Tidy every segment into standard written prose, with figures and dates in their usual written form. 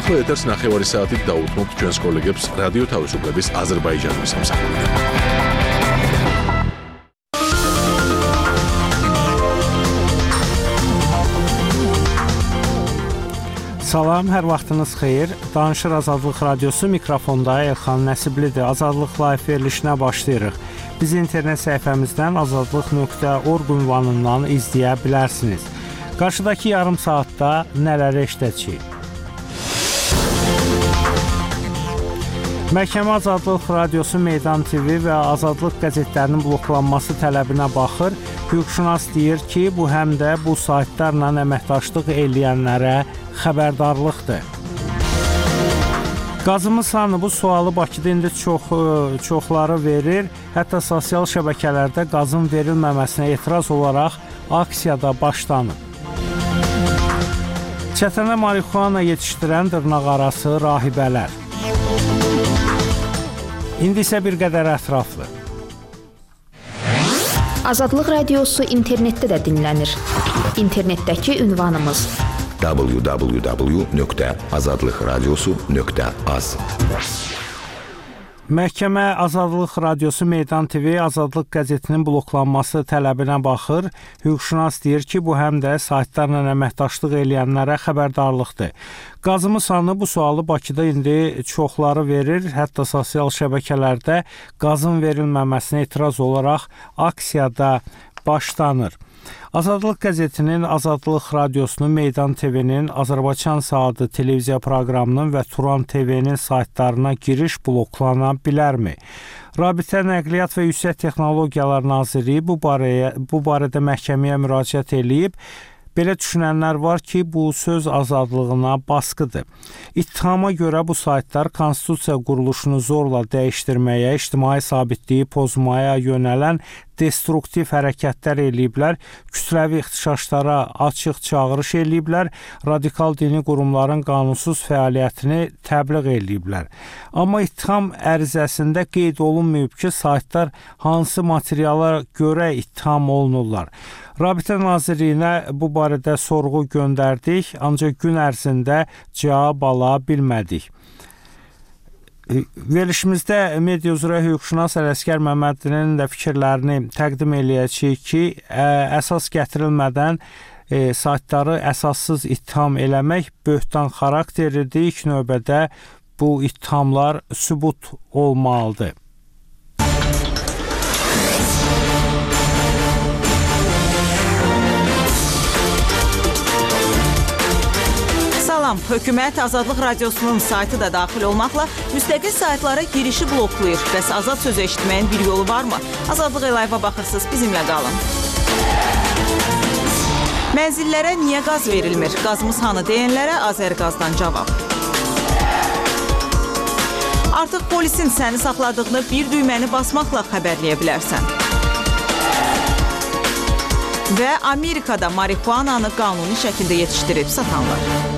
ახლა ეთერს 9 საათით დაუთმობთ ჩვენს კოლეგებს რადიო თავისუფლების აზერბაიჯანის სამსახურიდან. Salam, hər vaxtınız xeyir. Danışır Azadlıq Radiosu, mikrofonda Elxan Nəsiblidir. Azadlıq live verilişinə başlayırıq. Bizi internet səhifəmizdən azadlıq.org ünvanından izləyə bilərsiniz. Qarşıdakı yarım saatda nələri eşidəcəyik? Məhkəmə Azadlıq Radiosu, Meydan TV və Azadlıq qəzetlərinin bloklanması tələbinə baxır. Hüquqşünas deyir ki, bu həm də bu saytlarla əməkdaşlıq eləyənlərə xəbərdarlıqdır. Qazımız hanı? Bu sualı Bakıda indi çoxları verir. Hətta sosial şəbəkələrdə qazın verilməməsinə etiraz olaraq aksiyada başlanıb. Çətənə marixuana yetişdirən dırnaqarası rahibələr. İndi isə bir qədər ətraflı. Azadlıq Radiosu internetdə də dinlənir. İnternetdəki ünvanımız www.azadlıqradiosu.az. Məhkəmə Azadlıq Radiosu, Meydan TV, Azadlıq qəzetinin bloklanması tələbinə baxır. Hüquqşünas deyir ki, bu həm də saytlarla əməkdaşlıq eləyənlərə xəbərdarlıqdır. Qazımız hanı? Bu sualı Bakıda indi çoxları verir. Hətta sosial şəbəkələrdə qazın verilməməsinə etiraz olaraq aksiyada başlanır. Azadlıq qəzetinin, Azadlıq Radiosunun, Meydan TV-nin, Azərbaycan Saatı televiziya proqramının və Turan TV-nin saytlarına giriş bloklana bilərmi? Rabitə Nəqliyyat və Yüksək Texnologiyalar Nazirliyi bu barədə məhkəməyə müraciət edib. Belə düşünənlər var ki, bu söz azadlığına baskıdır. İttihama görə bu saytlar konstitusiya quruluşunu zorla dəyişdirməyə, ictimai sabitliyi pozmaya yönələn destruktiv hərəkətlər eləyiblər, kütləvi ixtişaşlara açıq çağırış eləyiblər, radikal dini qurumların qanunsuz fəaliyyətini təbliğ eləyiblər. Amma ittiham ərizəsində qeyd olunmayıb ki, saytlar hansı materiala görə ittiham olunurlar. Rabitə Nazirliyinə bu barədə sorğu göndərdik, ancaq gün ərzində cavab ala bilmədik. Verilişimizdə media üzrə hüquqşünas Ələsgər Məmmədlinin də fikirlərini təqdim eləyəcəyik ki, əsas gətirilmədən saytları əsassız ittiham eləmək böhtan xarakterlidir. İlk növbədə bu ittihamlar sübut olmalıdır. Hökumət Azadlıq Radiosunun saytı da daxil olmaqla müstəqil saytlara girişi bloklayır. Bəs azad söz eşitməyin bir yolu varmı? Azadlıq Live-a baxırsınız, bizimlə qalın. Mənzillərə niyə qaz verilmir? Qazımız hanı deyənlərə Azərqazdan cavab. Artıq polisin səni saxladığını bir düyməni basmaqla xəbərləyə bilərsən. Və Amerikada marixuananı qanuni şəkildə yetişdirib satanlar.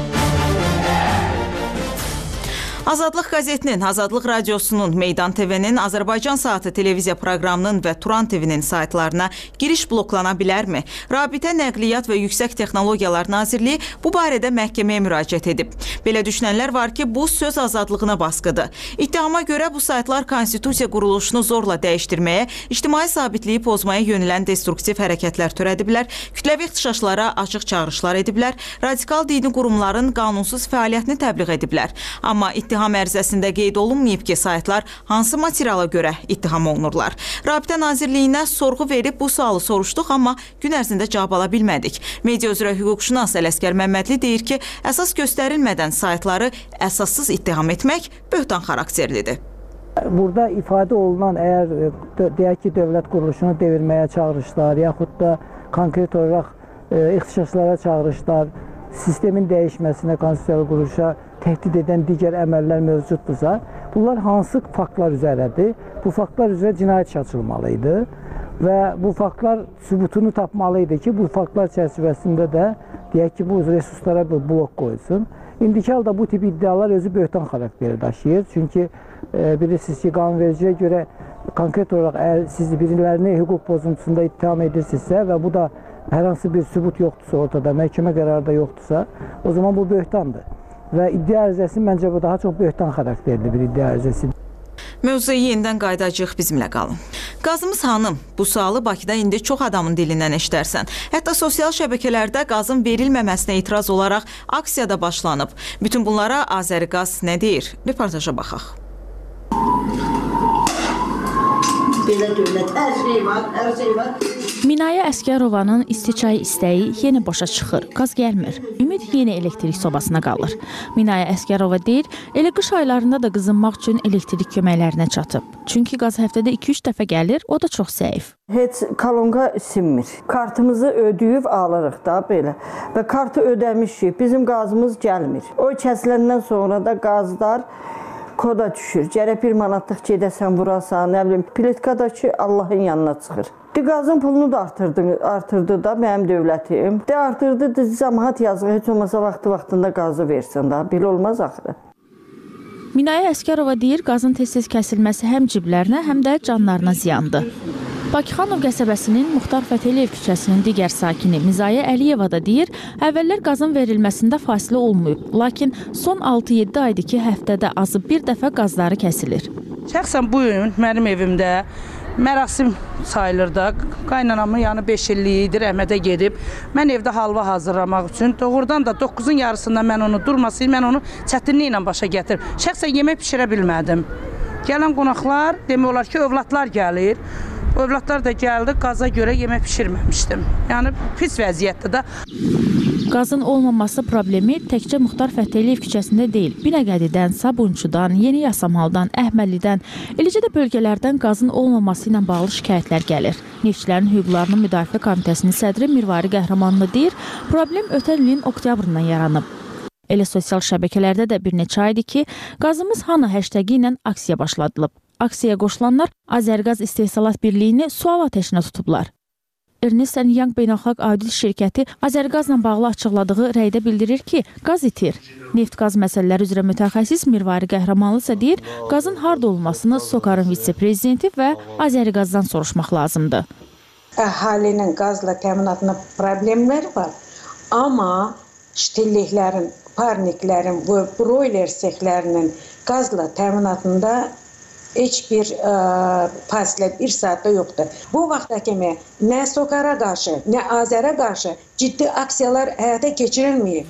Azadlıq qəzetinin, Azadlıq Radiosunun, Meydan TV-nin, Azərbaycan Saatı televiziya proqramının və Turan TV-nin saytlarına giriş bloklana bilərmi? Rabitə Nəqliyyat və Yüksək Texnologiyalar Nazirliyi bu barədə məhkəməyə müraciət edib. Belə düşünənlər var ki, bu söz azadlığına baskıdır. İttihama görə bu saytlar konstitusiya quruluşunu zorla dəyişdirməyə, ictimai sabitliyi pozmaya yönələn destruktiv hərəkətlər törədiblər, kütləvi ixtişaşlara açıq çağırışlar ediblər, radikal dini qurumların qanunsuz fəaliyyətini təbliğ ediblər. Amma İttiham ərizəsində qeyd olunmayıb ki, saytlar hansı materiala görə ittiham olunurlar. Rabitə Nazirliyinə sorğu verib bu sualı soruşduq, amma gün ərzində cavab ala bilmədik. Media üzrə hüquqşünas Ələsgər Məmmədli deyir ki, əsas göstərilmədən saytları əsassız ittiham etmək böhtan xarakterlidir. Burada ifadə olunan əgər deyək ki, dövlət quruluşunu devirməyə çağırışlar, yaxud da konkret olaraq ixtişaşlara çağırışlar, sistemin dəyişməsinə, konstitusiyalı quruluşa təhdid edən digər əməllər mövcuddursa, bunlar hansı faktlar üzərədir? Bu faktlar üzrə cinayət işi açılmalıydı və bu faktlar sübutunu tapmalıydı ki, bu faktlar çərçivəsində də deyək ki, bu resurslara bir blok qoyulsun. İndiki halda bu tip iddialar özü böhtan xarakteri daşıyır. Çünki bilirsiniz ki, qanunvericiyə görə konkret olaraq əgər siz birilərini hüquq pozuntusunda ittiham edirsinizsə və bu da hər hansı bir sübut yoxdursa ortada, məhkəmə qərarı da yoxdursa, o zaman bu böhtandır. və iddia ərizəsi məncə bu daha çox böhtan xarakterli bir iddia ərizəsidir. Mövzuya yenidən qayıdacağıq, bizimlə qalın. Qazımız xanım, bu sualı Bakıda indi çox adamın dilindən eşidərsən. Hətta sosial şəbəkələrdə qazın verilməməsinə etiraz olaraq aksiyada başlanıb. Bütün bunlara Azəriqaz nə deyir? Reportaja baxaq. Belə dövlət, hər şey var. Minayə Əskərovanın istiçay istəyi yenə başa çıxır, qaz gəlmir. Ümid yenə elektrik sobasına qalır. Minayə Əskərova deyir, elə qış aylarında da qızınmaq üçün elektrik köməklərinə çatıb. Çünki qaz həftədə 2-3 dəfə gəlir, o da çox zəif. Heç kolonka sinmir. Kartımızı ödəyib alırıq da belə. Və kartı ödəmişik, bizim qazımız gəlmir. O kəsiləndən sonra da qazlar koda düşür. Gərək 1 manatlıq gedəsən vurasan, nə bilim, plitkadakı Allahın yanına çıxır. Qazın pulunu da artırdı da mənim dövlətim. Artırdı, cəmaət yazığı heç olmasa vaxtında qazı versin da. Belə olmaz axı. Minayə Əskərova deyir, qazın tez-tez kəsilməsi həm ciblərinə, həm də canlarına ziyandır. Bakıxanov qəsəbəsinin Muxtar Fətəliyev küçəsinin digər sakini Mizayə Əliyeva da deyir, əvvəllər qazın verilməsində fasilə olmayıb. Lakin son 6-7 aydır ki, həftədə azı bir dəfə qazları kəsilir. Şəxsən bu gün mənim evimdə mərasim sayılır da, qaynanamın yanı 5 illiyidir, rəhmətə gedib. Mən evdə halva hazırlamaq üçün, doğrudan da 9-un yarısında mən onu durmasaydım, mən onu çətinliklə başa gətirib. Şəxsən yemək pişirə bilmədim. Gələn qonaqlar, demək olar ki, övladlar gəlir. Övladlar da gəldi, qaza görə yemək pişirməmişdim. Yəni, pis vəziyyətdir da. Qazın olmaması problemi təkcə Muxtar Fətəliyev küçəsində deyil. Binəqədidən, Sabunçudan, Yeni Yasamaldan, Əhməlidən, eləcə də bölgələrdən qazın olmaması ilə bağlı şikayətlər gəlir. Neftçilərin hüquqlarının müdafiə komitəsinin sədri Mirvari Qəhrəmanlı deyir, problem ötən ilin oktyabrından yaranıb. Elə sosial şəbəkələrdə də bir neçə aydır ki, qazımız hanı hashtagi ilə aksiya başladılıb. Aksiyaya qoşulanlar Azərqaz İstehsalat Birliyini sual ateşinə tutublar. Ernest & Young Beynəlxalq Audit şirkəti Azərqazla bağlı açıqladığı rəydə bildirir ki, qaz itir. Neft-qaz məsələləri üzrə mütəxəssis Mirvari Qəhrəmanlı isə deyir, qazın harda olmasını SOCAR-ın vitse-prezidenti və Azərqazdan soruşmaq lazımdır. Əhalinin qazla təminatında problemlər var, amma ştilliklərin, parniklərin və broiler sexlərinin qazla təminatında heç bir fasilə 1 saatda yoxdur. Bu vaxta kimi nə SOCAR-a qarşı, nə Azərə qarşı ciddi aksiyalar həyata keçirilməyib.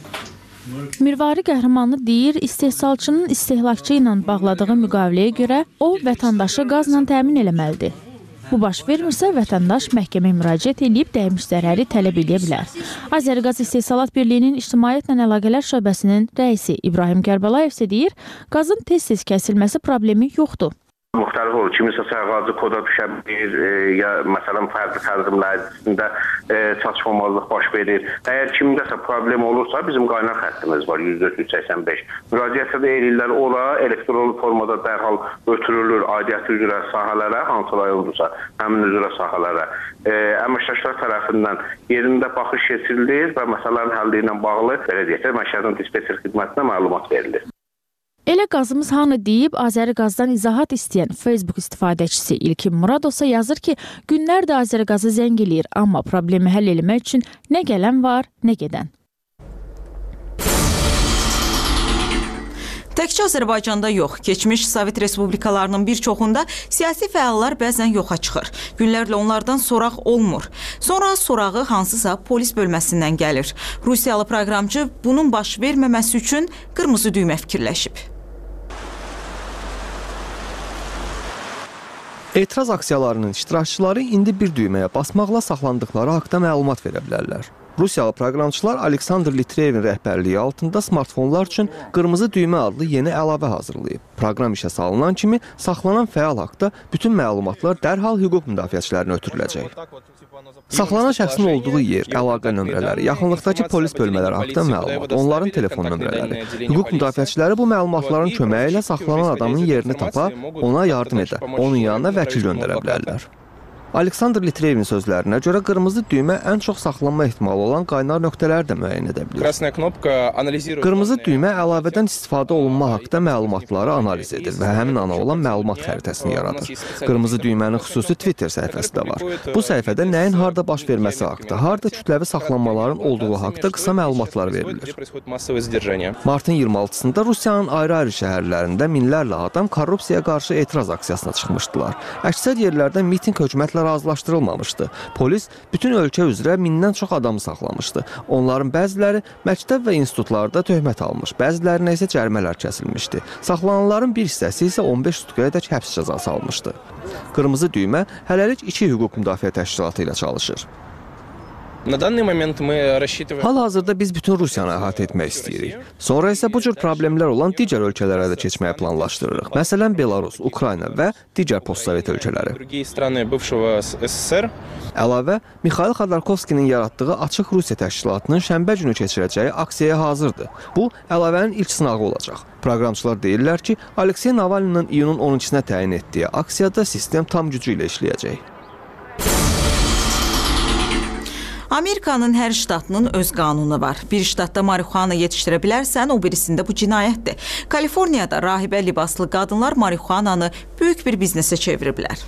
Mirvari Qəhrəmanlı deyir, istehsalçının istehlakçı ilə bağladığı müqaviləyə görə o, vətəndaşı qazla təmin eləməlidir. Bu baş vermirsə, vətəndaş məhkəməyə müraciət edib dəymiş zərəri tələb edə bilər. Azərqaz İstehsalat Birliyinin İctimaiyyətlə Əlaqələr şöbəsinin rəisi İbrahim Kərbəlayev isə deyir, qazın tez-tez kəsilməsi problemi yoxdur. Müxtəlif olur. Kimisə sərqazı koda düşə bilir, ya məsələn fərdi tənzimlər içində çatışmamazlıq baş verir. Əgər kimdəsə problem olursa, bizim qaynar xəttimiz var 104-185. Müraciət edirlər ora, elektronlu formada dərhal ötürülür aidiyyəti üzrə sahələrə, hansı rayondursa, həmin üzrə sahələrə. Əməkdaşlar tərəfindən yerində baxış keçirilir və məsələlərin həlli ilə bağlı belə deyək, Məşhədin dispetçer xidmətinə məlumat verilir. Elə qazımız hanı deyib, Azərqazdan izahat istəyən Facebook istifadəçisi İlkin Muradov isə yazır ki, günlərdə Azərqazı zəng eləyir, amma problemi həll eləmək üçün nə gələn var, nə gedən. Təkcə Azərbaycanda yox, keçmiş Sovet respublikalarının bir çoxunda siyasi fəallar bəzən yoxa çıxır. Günlərlə onlardan soraq olmur. Sonra sorağı hansısa polis bölməsindən gəlir. Rusiyalı proqramçı bunun baş verməməsi üçün qırmızı düymə fikirləşib. Etiraz aksiyalarının iştirakçıları indi bir düyməyə basmaqla saxlandıqları haqda məlumat verə bilərlər. Rusiyalı proqramçılar Aleksandr Litrevin rəhbərliyi altında smartfonlar üçün qırmızı düymə adlı yeni əlavə hazırlayıb. Proqram işə salınan kimi saxlanan fəal haqda bütün məlumatlar dərhal hüquq müdafiəçilərinə ötürüləcək. Saxlanan şəxsin olduğu yer, əlaqə nömrələri, yaxınlıqdakı polis bölmələri haqda məlumat, onların telefon nömrələri. Hüquq müdafiəçiləri bu məlumatların köməyi ilə saxlanan adamın yerini tapa, ona yardım edə, onun yanına vəkil göndərə bilərlər. Aleksandr Litrevin sözlərinə görə qırmızı düymə ən çox saxlanma ehtimalı olan qaynar nöqtələri də müəyyən edə bilir. Qırmızı düymə əlavədən istifadə olunma haqqında məlumatları analiz edir və həmin ana olan məlumat xəritəsini yaradır. Qırmızı düymənin xüsusi Twitter səhifəsi də var. Bu səhifədə nəyin harda baş verməsi haqqında, harda kütləvi saxlanmaların olduğu haqqında qısa məlumatlar verilir. Martın 26-sında Rusiyanın ayrı-ayrı şəhərlərində minlərlə adam korrupsiyaya qarşı etiraz aksiyasına çıxmışdılar. Əksər yerlərdə miting hökumətlə razılaşdırılmamışdı. Polis bütün ölkə üzrə mindən çox adamı saxlamışdı. Onların bəziləri məktəb və institutlarda töhmət almış, bəzilərinə isə cərimələr kəsilmişdi. Saxlananların bir hissəsi isə 15 tutquyadək həbs cəzası almışdı. Qırmızı düymə hələlik 2 hüquq müdafiə təşkilatı ilə çalışır. Hal-hazırda biz bütün Rusiyanı əhatə etmək istəyirik. Sonra isə bu cür problemlər olan digər ölkələrə də keçməyi planlaşdırırıq. Məsələn, Belarus, Ukrayna və digər postsovet ölkələri. Əlavə, Mikhail Xodorkovskinin yaratdığı Açıq Rusiya təşkilatının şənbə günü keçirəcəyi aksiyaya hazırdır. Bu, əlavənin ilk sınağı olacaq. Proqramçılar deyirlər ki, Aleksey Navalninin iyunun 12-sinə təyin etdiyi aksiyada sistem tam gücü ilə işləyəcək. Amerikanın hər ştatının öz qanunu var. Bir ştatda marixuana yetişdirə bilərsən, o birisində bu cinayətdir. Kaliforniyada rahibə libaslı qadınlar marixuananı böyük bir biznesə çeviriblər.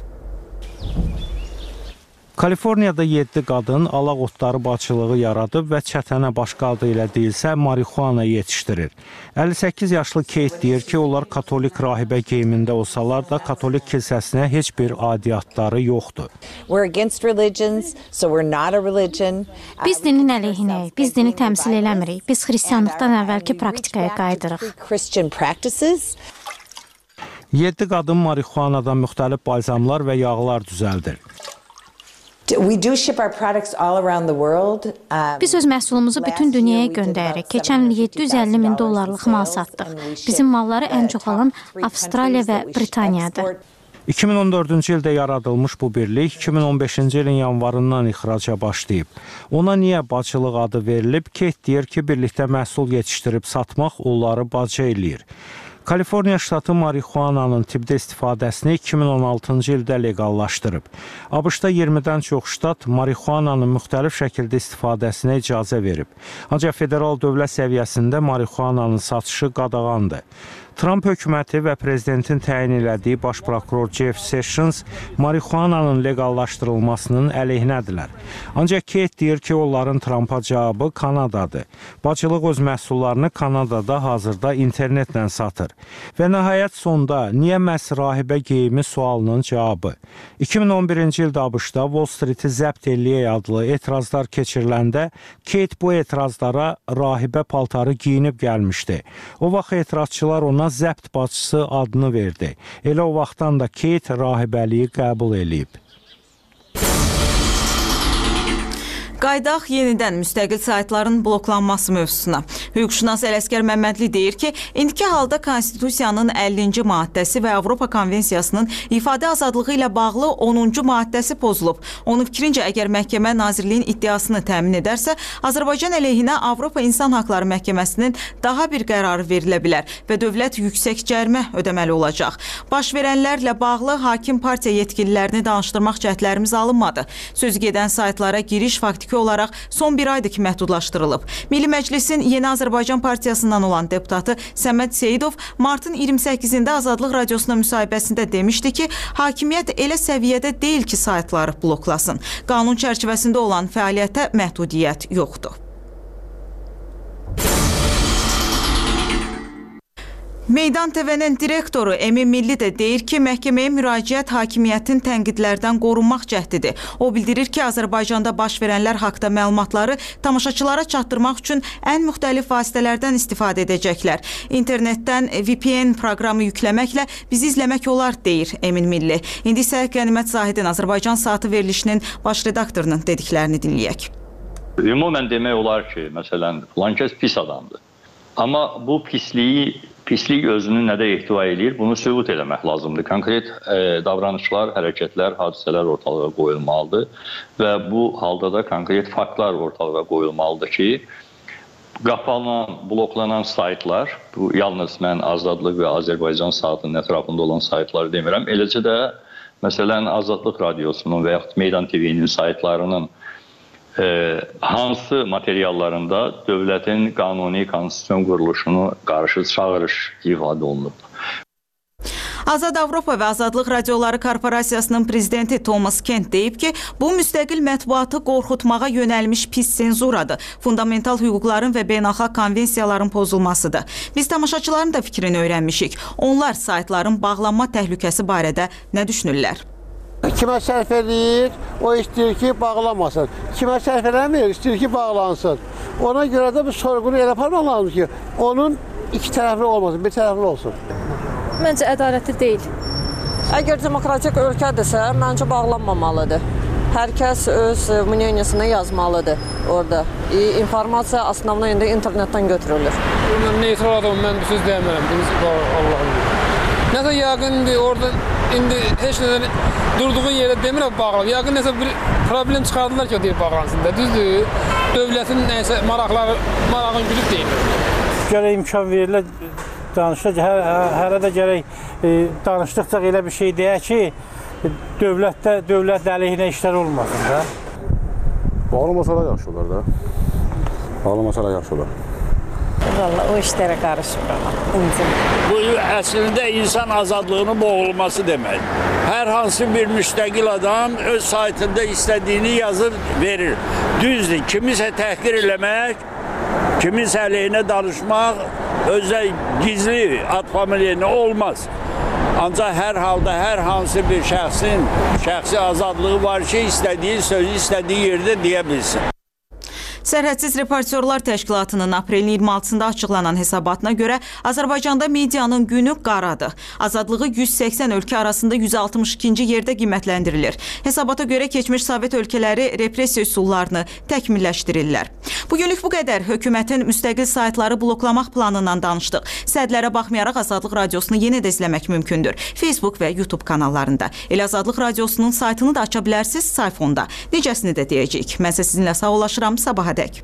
Kaliforniyada 7 qadın alaq otları bağçılığı yaradıb və çətənə başqa adı ilə deyilsə marixuana yetişdirir. 58 yaşlı Kate deyir ki, onlar katolik rahibə geyimində olsalar da katolik kilsəsinə heç bir adiyyatları yoxdur. Biz dinin əleyhinəyik, biz dini təmsil eləmirik, biz xristianlıqdan əvvəlki praktikaya qayıdırıq. 7 qadın marixuanadan müxtəlif balzamlar və yağlar düzəldir. Biz öz məhsulumuzu bütün dünyaya göndəririk. Keçən il $750.000 mal satdıq. Bizim malları ən çox alan Avstraliya və Britaniyadır. 2014-cü ildə yaradılmış bu birlik 2015-ci ilin yanvarından ixraca başlayıb. Ona niyə bacılıq adı verilib? Kate deyir ki, birlikdə məhsul yetişdirib satmaq onları bacı eləyir. Kaliforniya ştatı marixuananın tibbdə istifadəsini 2016-cı ildə leqallaşdırıb. ABŞ-da 20-dən çox ştat marixuananın müxtəlif şəkildə istifadəsinə icazə verib. Ancaq federal dövlət səviyyəsində marixuananın satışı qadağandır. Trump hökuməti və prezidentin təyin elədiyi baş prokuror Jeff Sessions marixuananın leqallaşdırılmasının əleyhinədirlər. Ancaq Kate deyir ki, onların Trumpa cavabı Kanadadır. Bacılıq öz məhsullarını Kanadada hazırda internetlə satır. Və nəhayət sonda niyə məhz rahibə geyimi sualının cavabı. 2011-ci ildə ABŞ-da Wall Street-i zəbt eləyək adlı etirazlar keçiriləndə Kate bu etirazlara rahibə paltarı giyinib gəlmişdi. O vaxt etirazçılar ona zəbt bacısı adını verdi. Elə o vaxtdan da Kate rahibəliyi qəbul eləyib. Qaydaq yenidən müstəqil saytların bloklanması mövzusuna. Hüquqşünas Ələsgər Məmmədli deyir ki, indiki halda Konstitusiyanın 50-ci maddəsi və Avropa Konvensiyasının ifadə azadlığı ilə bağlı 10-cu maddəsi pozulub. Onun fikrincə, əgər məhkəmə Nazirliyin iddiasını təmin edərsə, Azərbaycan əleyhinə Avropa İnsan Haqları Məhkəməsinin daha bir qərarı verilə bilər və dövlət yüksək cərimə ödəməli olacaq. Baş verənlərlə bağlı hakim partiya yetkililərini danışdırmaq cəhdlərimiz alınmadı. Sözü gedən saytlara giriş faktiki olaraq son bir aydır ki, məhdudlaşdırılıb. Milli Məclisin Yeni Azərbaycan Partiyasından olan deputatı Səməd Seyidov martın 28-də Azadlıq Radiosuna müsahibəsində demişdi ki, hakimiyyət elə səviyyədə deyil ki, saytları bloklasın. Qanun çərçivəsində olan fəaliyyətə məhdudiyyət yoxdur. Meydan TV-nin direktoru Emin Milli də deyir ki, məhkəməyə müraciət hakimiyyətin tənqidlərdən qorunmaq cəhdidir. O bildirir ki, Azərbaycanda baş verənlər haqda məlumatları tamaşaçılara çatdırmaq üçün ən müxtəlif vasitələrdən istifadə edəcəklər. İnternetdən VPN proqramı yükləməklə bizi izləmək olar, deyir Emin Milli. İndi isə Qənimət Zahidin Azərbaycan Saatı verilişinin baş redaktorunun dediklərini dinləyək. Ümumən demək olar ki, məsələn, filan kəs pis adamdır. Amma bu pislik özünü nədə ehtiva edir, bunu sübut eləmək lazımdır. Konkret davranışlar, hərəkətlər, hadisələr ortalığa qoyulmalıdır və bu halda da konkret faktlar ortalığa qoyulmalıdır ki, qapanan, bloklanan saytlar, bu yalnız mən Azadlıq və Azərbaycan Saatının ətrafında olan saytları demirəm, eləcə də Məsələn, Azadlıq Radiosunun və yaxud Meydan TV-nin saytlarının hansı materiallarında dövlətin qanuni konstitusiyon quruluşunu qarşı çağırış ifadə olunub. Azad Avropa və Azadlıq Radioları Korporasiyasının prezidenti Thomas Kent deyib ki, bu müstəqil mətbuatı qorxutmağa yönəlmiş pis senzuradır, fundamental hüquqların və beynəlxalq konvensiyaların pozulmasıdır. Biz tamaşaçıların da fikrini öyrənmişik. Onlar saytların bağlanma təhlükəsi barədə nə düşünürlər? Kimə sərf edir, o istəyir ki, bağlanmasın. Kimə sərf eləmir, istəyir ki, bağlansın. Ona görə də bu sorğunu elə aparmaq lazım ki, onun iki tərəfli olmasın, bir tərəfli olsun. Məncə ədalətli deyil. Əgər demokratik ölkədirsə, məncə bağlanmamalıdır. Hər kəs öz мнениесini yazmalıdır orada. İnformasiya основной indi internetdən götürülür. Mən neytral adamım, mən bir söz deyəmərəm. Allah'ım. Nəsə yəqin orada indi heç nədən durduğun yerə demirəm bağlan. Yəqin nəsə bir problem çıxardılar ki, o deyir bağlansın da. Düzdür, dövlətin nəsə marağın gülüb deyil. Gərək imkan verirlər. Danışdıqca, hələ də gərək danışdıqca elə bir şey deyək ki, dövlət əleyhinə işlər olmasın da. Bağlamasalar yaxşı olar da. Bağlamasalar yaxşı olar. Valla o işlərə qarışmır. Bu əslində insan azadlığının boğulması demək. Hər hansı bir müstəqil adam öz saytında istədiyini yazır, verir. Düzdür, kimisə təhqir eləmək, kimisə əleyhinə danışmaq özə gizli ad familiyeni olmaz. Ancaq hər halda hər hansı bir şəxsin şəxsi azadlığı var ki, istədiyi sözü istədiyi yerdə deyə bilsin. Sərhədsiz Reportyorlar Təşkilatının aprelin 26-sında açıqlanan hesabatına görə Azərbaycanda medianın günü qaradır. Azadlığı 180 ölkə arasında 162-ci yerdə qiymətləndirilir. Hesabata görə keçmiş Sovet ölkələri repressiya üsullarını təkmilləşdirirlər. Bugünlük bu qədər. Hökumətin müstəqil saytları bloklamaq planından danışdıq. Sədlərə baxmayaraq Azadlıq Radiosunu yenə də izləmək mümkündür. Facebook və YouTube kanallarında. Elə Azadlıq Radiosunun saytını da aça bilərsiniz sayfonda. Necəsini də deyəcəyik. Mən sizinlə sağollaşıram. Sabaha dək.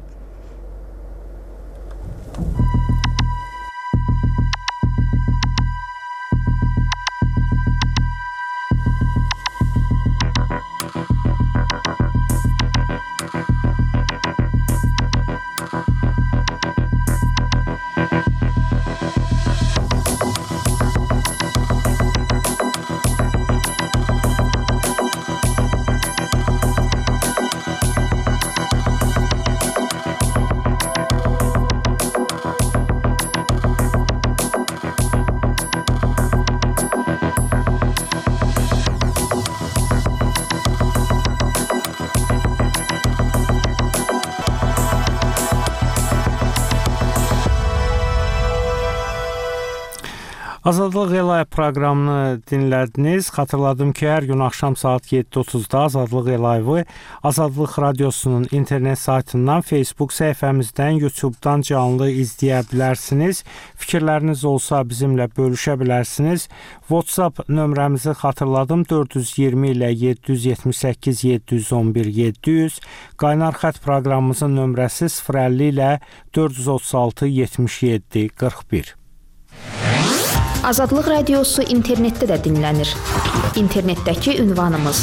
Azadlıq Elayı proqramını dinlədiniz. Xatırladım ki, hər gün axşam saat 7:30-da Azadlıq Elayı Azadlıq Radiosunun internet saytından, Facebook səhifəmizdən, YouTube-dan canlı izləyə bilərsiniz. Fikirləriniz olsa bizimlə bölüşə bilərsiniz. WhatsApp nömrəmizi xatırladım, 420 ilə 778 711 700. Qaynar xətt proqramımızın nömrəsi 050 ilə 436 77 41. Azadlıq Radiosu internetdə də dinlənir. İnternetdəki ünvanımız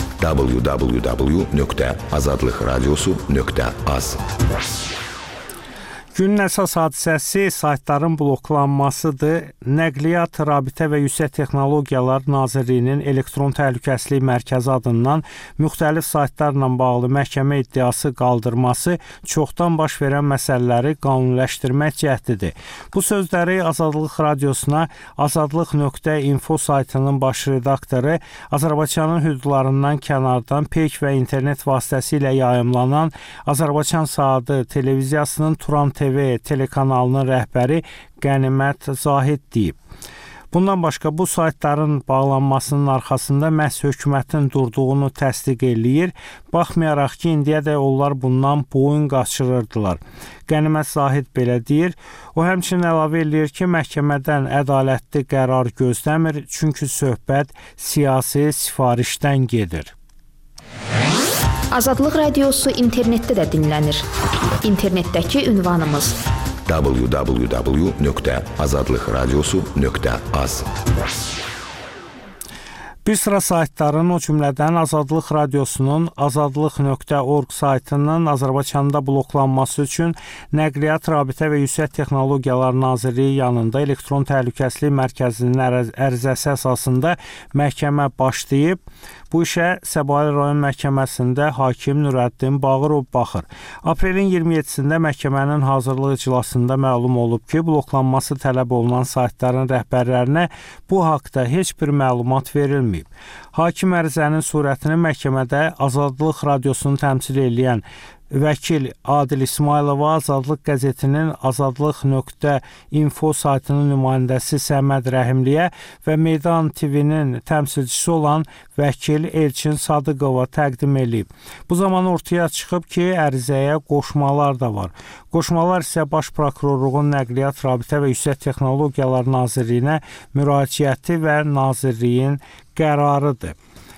www.azadlıqradiosu.az. Günün əsas hadisəsi saytların bloklanmasıdır. Nəqliyyat, Rabitə və Yüksək Texnologiyalar Nazirliyinin Elektron Təhlükəsizlik Mərkəzi adından müxtəlif saytlarla bağlı məhkəmə iddiası qaldırması çoxdan baş verən məsələləri qanuniləşdirmək cəhdidir. Bu sözləri Azadlıq Radiosuna azadlıq.info saytının baş redaktoru, Azərbaycanın hüdudlarından kənardan peyk və internet vasitəsilə yayımlanan Azərbaycan Saatı televiziyasının Turan TV telekanalının rəhbəri Qənimət Zahid deyib. Bundan başqa bu saytların bağlanmasının arxasında məhz hökumətin durduğunu təsdiq eləyir. Baxmayaraq ki, indiyədək onlar bundan boyun qaçırırdılar. Qənimət Zahid belə deyir. O həmçinin əlavə eləyir ki, məhkəmədən ədalətli qərar gözləmir, çünki söhbət siyasi sifarişdən gedir. Azadlıq Radiosu internetdə də dinlənir. İnternetdəki ünvanımız www.azadlıqradiosu.az. Bir sıra saytların, o cümlədən Azadlıq Radiosunun azadlıq.org saytının Azərbaycanda bloklanması üçün Nəqliyyat, Rabitə və Yüksək Texnologiyalar Nazirliyi yanında elektron təhlükəsizlik mərkəzinin ərizəsi əsasında məhkəmə başlayıb. Bu işə Səbail rayon məhkəməsində hakim Nurəddin Bağırov baxır. Aprelin 27-sində məhkəmənin hazırlıq iclasında məlum olub ki, bloklanması tələb olunan saytların rəhbərlərinə bu haqda heç bir məlumat verilməyib. Hakim ərizənin surətini məhkəmədə Azadlıq Radiosunu təmsil edən vəkil Adil İsmailova, Azadlıq qəzetinin azadlıq.info saytının nümayəndəsi Səməd Rəhimliyə və Meydan TV-nin təmsilçisi olan vəkil Elçin Sadıqova təqdim edib. Bu zaman ortaya çıxıb ki, ərizəyə qoşmalar da var. Qoşmalar isə Baş Prokurorluğun Nəqliyyat, Rabitə və Yüksək Texnologiyalar Nazirliyinə müraciəti və Nazirliyin qərarıdır.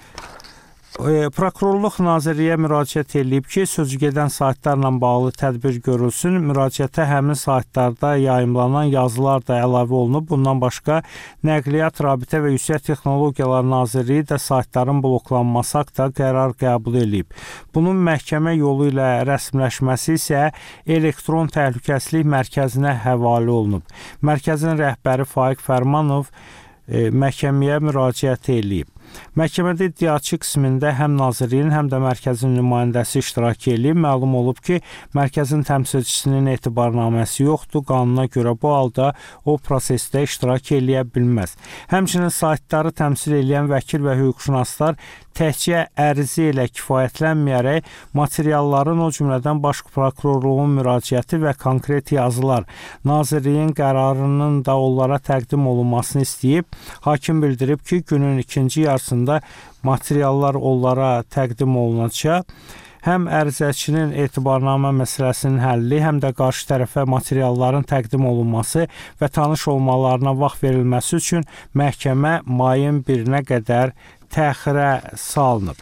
Prokurorluq Nazirliyə müraciət edib ki, sözügedən saytlarla bağlı tədbir görülsün. Müraciətə həmin saytlarda yayımlanan yazılar da əlavə olunub. Bundan başqa Nəqliyyat, Rabitə və Yüksək Texnologiyalar Nazirliyi də saytların bloklanması haqqında qərar qəbul edib. Bunun məhkəmə yolu ilə rəsmiləşməsi isə elektron təhlükəsizlik mərkəzinə həvalə olunub. Mərkəzin rəhbəri Faiq Fərmanov məhkəməyə müraciət edib. Məhkəmədə iddiaçı qismində həm Nazirliyin, həm də mərkəzin nümayəndəsi iştirak edib. Məlum olub ki, mərkəzin təmsilçisinin etibarnaməsi yoxdur. Qanuna görə bu halda o prosesdə iştirak edə bilməz. Həmçinin saytları təmsil edən vəkil və hüquqşünaslar təkcə ərizə ilə kifayətlənməyərək materialların, o cümlədən Baş Prokurorluğun müraciəti və konkret yazılar, Nazirliyin qərarının da onlara təqdim olunmasını istəyib. Hakim bildirib ki, günün ikinci yarısında materiallar onlara təqdim olunacaq. Həm ərizəçinin etibarnamə məsələsinin həlli, həm də qarşı tərəfə materialların təqdim olunması və tanış olmalarına vaxt verilməsi üçün məhkəmə mayın 1-nə qədər təxirə salınıb.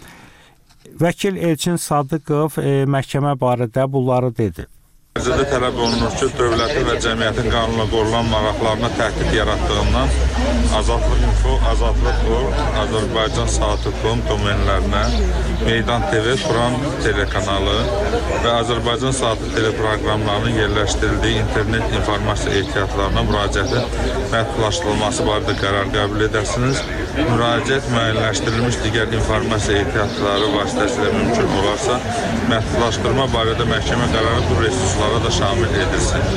Vəkil Elçin Sadıqov məhkəmə barədə bunları dedi. Ərizədə tələb olunur ki, dövlətin və cəmiyyətin qanunla qorulan maraqlarına təhdid yaratdığından Azadlıq.info, Azadlıq.org, Azərbaycan Saatı.com domenlərinə, Meydan TV, Turan telekanalı və Azərbaycan Saatı teleproqramlarının yerləşdirildiyi internet informasiya ehtiyatlarına müraciətin məhdudlaşdırılması barədə qərar qəbul edəsiniz. Müraciət müəyyənləşdirilmiş digər informasiya ehtiyatları vasitəsilə mümkün olarsa, məhdudlaşdırma barədə məhkəmə qərarı bu resurslara da şamil edilsin.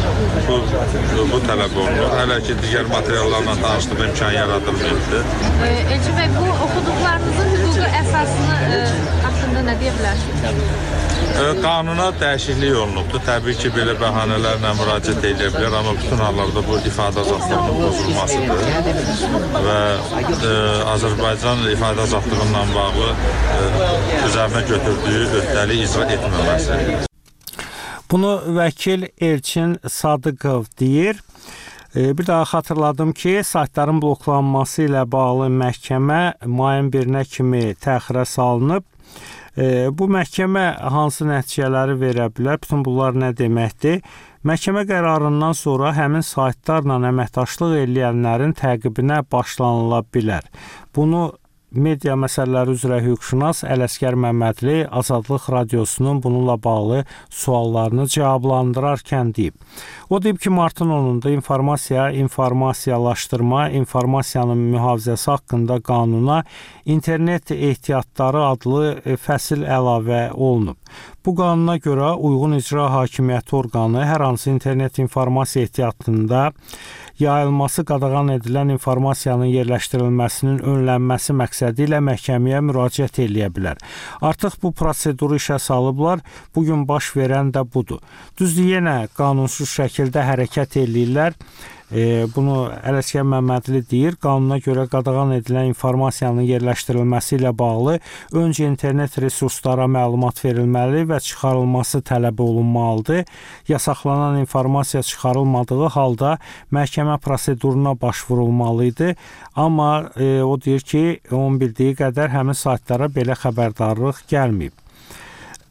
Bu tələb olunur. Hələ ki, digər materiallarla tanışlıq imkan yaradılmayıbdır. Elçin bəy, bu oxuduqlarınızın hüquqi əsasını haqqında nə deyə bilərsiniz? Qanuna dəyişiklik olunubdur. Təbii ki, belə bəhanələrlə müraciət edə bilər, amma bütün hallarda bu ifadə azadlığının pozulmasıdır və Azərbaycan ifadə azadlığından bağlı üzərinə götürdüyü öhdəliyi icra etməməsidir. Bunu vəkil Elçin Sadıqov deyir. Bir daha xatırladım ki, saytların bloklanması ilə bağlı məhkəmə mayın 1-nə kimi təxirə salınıb. Bu məhkəmə hansı nəticələri verə bilər? Bütün bunlar nə deməkdir? Məhkəmə qərarından sonra həmin saytlarla əməkdaşlıq edənlərin təqibinə başlanıla bilər. Bunu Media məsələləri üzrə hüquqşünas Ələsgər Məmmədli Azadlıq Radiosunun bununla bağlı suallarını cavablandırarkən deyib. O deyib ki, martın 10-da informasiyalaşdırma, informasiyanın mühafizəsi haqqında qanuna internet ehtiyatları adlı fəsil əlavə olunub. Bu qanuna görə uyğun icra hakimiyyəti orqanı hər hansı internet informasiya ehtiyatında yayılması qadağan edilən informasiyanın yerləşdirilməsinin önlənməsi məqsədi ilə məhkəməyə müraciət edə bilər. Artıq bu proseduru işə salıblar, bugün baş verən də budur. Düzdür, yenə qanunsuz şəkildə hərəkət edirlər. Bunu Ələsgər Məmmədli deyir. Qanuna görə qadağan edilən informasiyanın yerləşdirilməsi ilə bağlı öncə internet resurslara məlumat verilməli və çıxarılması tələb olunmalıdır. Yasaqlanan informasiya çıxarılmadığı halda məhkəmə proseduruna başvurulmalıydı. Amma o deyir ki, onun bildiyi qədər həmin saytlara belə xəbərdarlıq gəlməyib.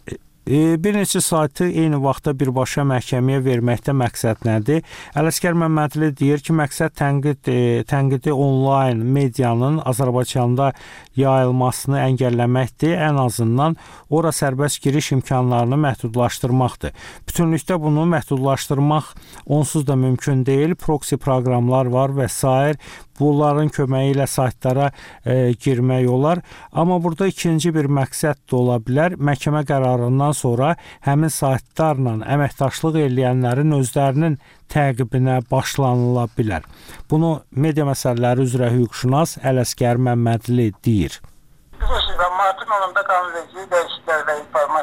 Bir neçə saytı eyni vaxtda birbaşa məhkəməyə verməkdə məqsəd nədir? Ələsgər Məmmədli deyir ki, məqsəd tənqidi onlayn medianın Azərbaycanda yayılmasını əngəlləməkdir, ən azından ora sərbəst giriş imkanlarını məhdudlaşdırmaqdır. Bütünlükdə bunu məhdudlaşdırmaq onsuz da mümkün deyil, proksi proqramlar var və s. Bunların köməyi ilə saytlara girmək olar. Amma burada ikinci bir məqsəd də ola bilər. Məhkəmə qərarından sonra həmin saytlarla əməkdaşlıq eləyənlərin özlərinin təqibinə başlanıla bilər. Bunu media məsələləri üzrə hüquqşünas Ələsgər Məmmədli deyir. Bilirsiniz, martın 10-da qanunverici dəyişikliklər və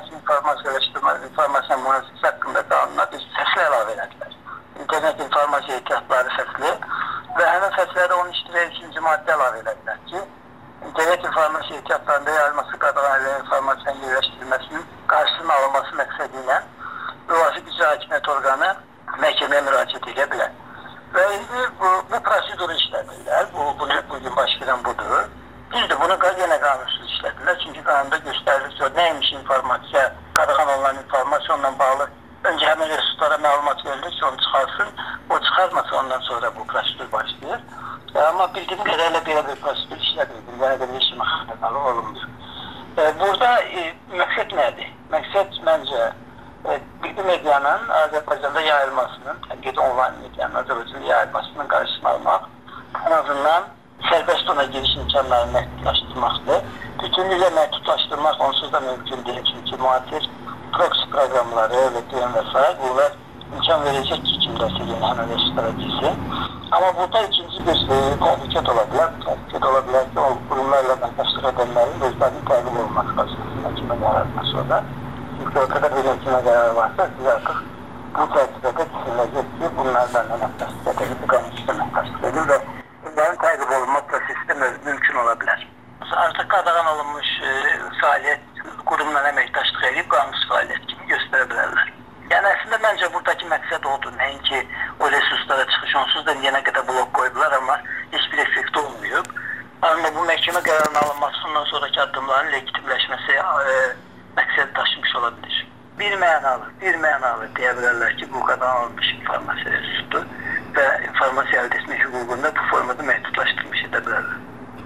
informasiya mühafizəsi haqqında qanuna bir fəsl əlavə elədilər. İnternet informasiya ehtiyatları fəsli və həmin fəslərdə 13-ci maddə əlavə elədilər ki, internet informasiya ehtiyatlarında yayılması qadağan edilən informasiyanın yerləşdirilməsinin qarşısının alınması məqsədi ilə müvafiq icra hakimiyyət orqanı məhkəməyə müraciət edə bilər. Və indi bu proseduru işlədirlər, bugün baş verən budur. Düzdür, bunu yenə qanunsuz işlədirlər, çünki qanunda göstərilir ki, nəymiş informasiya, qadağan olunan informasiya onunla bağlı öncə həmin resurslara məlumat verilir ki, onu çıxarsın, o çıxarmasa ondan sonra bu prosedur başlayır. Amma bildiyim qədərlə belə bir prosedur işlədir, yəni bir işimə xətalı olundur. Burada məqsəd nədir? Məqsəd məncə bilgi medianın Azərbaycanda yayılmasının, tənqidi onlayn medianın Azərbaycanda yayılmasının qarşısını almaq, ən azından sərbəst ona giriş imkanlarını məhdudlaşdırmaqdır. Bütünlüklə məhdudlaşdırmaq onsuz da mümkün deyil, çünki müasir proksi proqramları və deyən və s. bunlar imkan verəcək ki, kimdəsə yeni həmən resurslara girsin. Amma burada ikinci bir təhlükət ola bilər. Təhlükət ola bilər ki, o qurumlarla məhdudlaşdıq edənlərin özlərinin təqib olunması qarşısında məhkəmə qərarından sonra. Çünki o qədər bir məhkəmə qərarı varsa, siz artıq bu çərçivədə düşünüləcək ki, bunlarla məhdudlaşdıq edilib, qanunsuzda məhdudlaşdıq edilib və bunların təqib olunma prosesi də mümkün ola bilər. Artıq qadağan olunmuş fəaliyyət qurumla əməkdaşlıq edib qanunsuz fəaliyyət kimi göstərə bilərlər. Yəni əslində məncə buradakı məqsəd odur. Nəinki o resurslara çıxış onsuz da yenə qədər blok qoydular, amma heç bir effekt olmayıb. Amma bu məhkəmə qərarının alınması ondan sonraki addımların legitimləşməsi məqsəd daşımış ola bilir. Bir mənalı deyə bilərlər ki, bu qadağan olunmuş informasiya resursudur və informasiya əldə etmək hüququnda bu formada məhdudlaşdırmış edə bilərlər.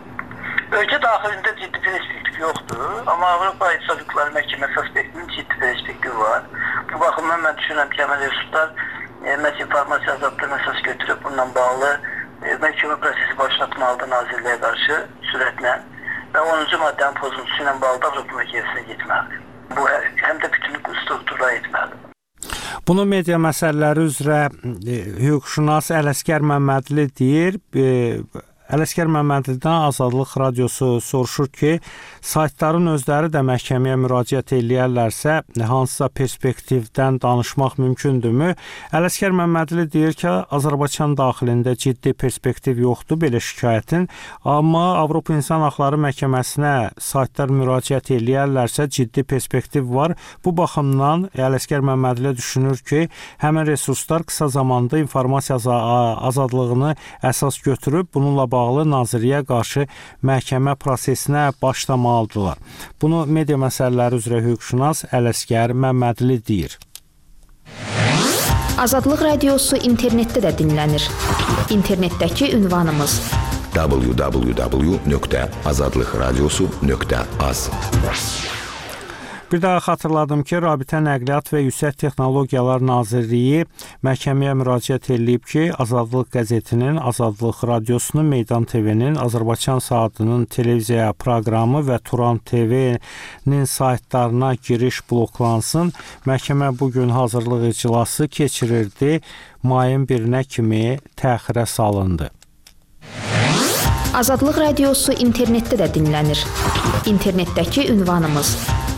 Ölkə daxilində ciddi perspektiv yoxdur, amma Avropa İnsan Hüquqları Məhkəməsi aspektinin ciddi perspektivi var. Bu baxımdan mən düşünürəm ki, həmin resurslar məhz informasiya azadlığına əsas götürüb bununla bağlı məhkəmə prosesi başlatmalıdır Nazirliyə qarşı sürətlə və 10-cu maddənin pozuntusu ilə bağlı Avropa Məhkəməsinə getməlidir. Bu həm də bütünlük strukturlar etməlidir. Bunu media məsələləri üzrə hüquqşünas Ələsgər Məmmədli deyir. Ələsgər Məmmədlidən Azadlıq Radiosu soruşur ki, saytların özləri də məhkəməyə müraciət eləyərlərsə, hansısa perspektivdən danışmaq mümkündürmü? Ələsgər Məmmədli deyir ki, Azərbaycan daxilində ciddi perspektiv yoxdur belə şikayətin, amma Avropa İnsan Hüquqları Məhkəməsinə saytlar müraciət eləyərlərsə ciddi perspektiv var. Bu baxımdan Ələsgər Məmmədli düşünür ki, həmin resurslar qısa zamanda informasiya azadlığını əsas götürüb, bununla bağlı Nazirliyə qarşı məhkəmə prosesinə başlamalıdırlar. Bunu media məsələləri üzrə hüquqşünas Ələsgər Məmmədli deyir. Azadlıq Radiosu internetdə də dinlənir. İnternetdəki ünvanımız www.azadlıqradiosu.az. Bir daha xatırladım ki, Rabitə Nəqliyyat və Yüksək Texnologiyalar Nazirliyi məhkəməyə müraciət edib ki, Azadlıq qəzetinin, Azadlıq Radiosunun, Meydan TV-nin, Azərbaycan saatının televiziya proqramı və Turan TV-nin saytlarına giriş bloklansın. Məhkəmə bugün hazırlıq iclası keçirirdi. Mayın 1-nə kimi təxirə salındı. Azadlıq Radiosu internetdə də dinlənir. İnternetdəki ünvanımız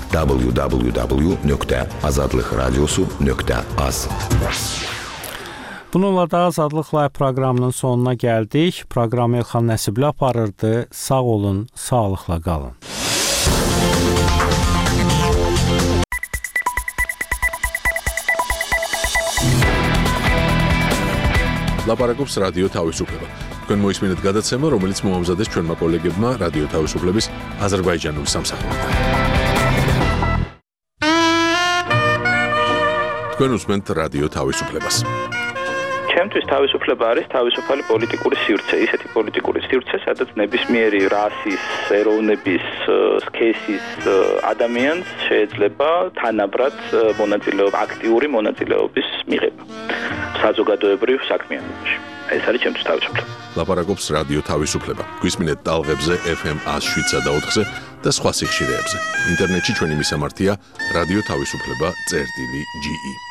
www.azadlıqradiosu.az. Bununla da Azadlıq Live proqramının sonuna gəldik. Proqramı Elxan Nəsibli aparırdı. Sağ olun, sağlıqla qalın. ლაპარაკობს რადიო თავისუფლება. თქვენ მოისმინეთ გადაცემა, რომელიც მოამზადეს ჩვენმა კოლეგებმა რადიო თავისუფლების აზერბაიჯანული სამსახურიდან. თქვენ უსმენთ რადიო თავისუფლებას. ჩემთვის თავისუფლება არის თავისუფალი პოლიტიკური სივრცე, ისეთი პოლიტიკური სივრცე, სადაც ნებისმიერი რასის, ეროვნების, სქესის ადამიანს შეიძლება თანაბრად აქტიური მონაწილეობის მიღება საზოგადოებრივ საქმიანობაში. ეს არის ჩემთვის თავისუფლება. ლაპარაკობს რადიო თავისუფლება. გვისმინეთ ტალღებზე FM 107.4-ზე და სხვა სიხშირეებზე. ინტერნეტში ჩვენი მისამართია რადიო თავისუფლება.ge